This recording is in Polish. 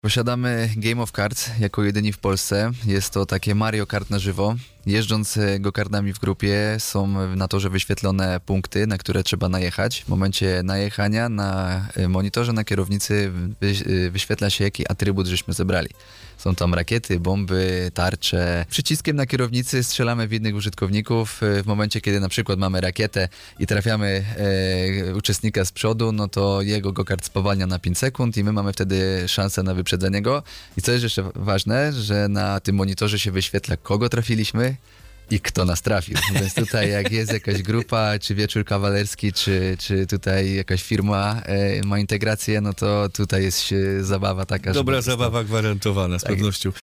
Posiadamy Game of Cards jako jedyni w Polsce. Jest to takie Mario Kart na żywo. Jeżdżąc go-kardami w grupie są na torze wyświetlone punkty, na które trzeba najechać. W momencie najechania na monitorze, na kierownicy wyświetla się, jaki atrybut żeśmy zebrali. Są tam rakiety, bomby, tarcze. Przyciskiem na kierownicy strzelamy w innych użytkowników. W momencie, kiedy na przykład mamy rakietę i trafiamy uczestnika z przodu, no to jego go-kart spowalnia na 5 sekund i my mamy wtedy szansę na wyprzedzenie go. I co jest jeszcze ważne, że na tym monitorze się wyświetla, kogo trafiliśmy i kto nas trafił. Więc tutaj jak jest jakaś grupa, czy wieczór kawalerski, czy tutaj jakaś firma ma integrację, no to tutaj jest zabawa taka. Dobra zabawa gwarantowana z pewnością.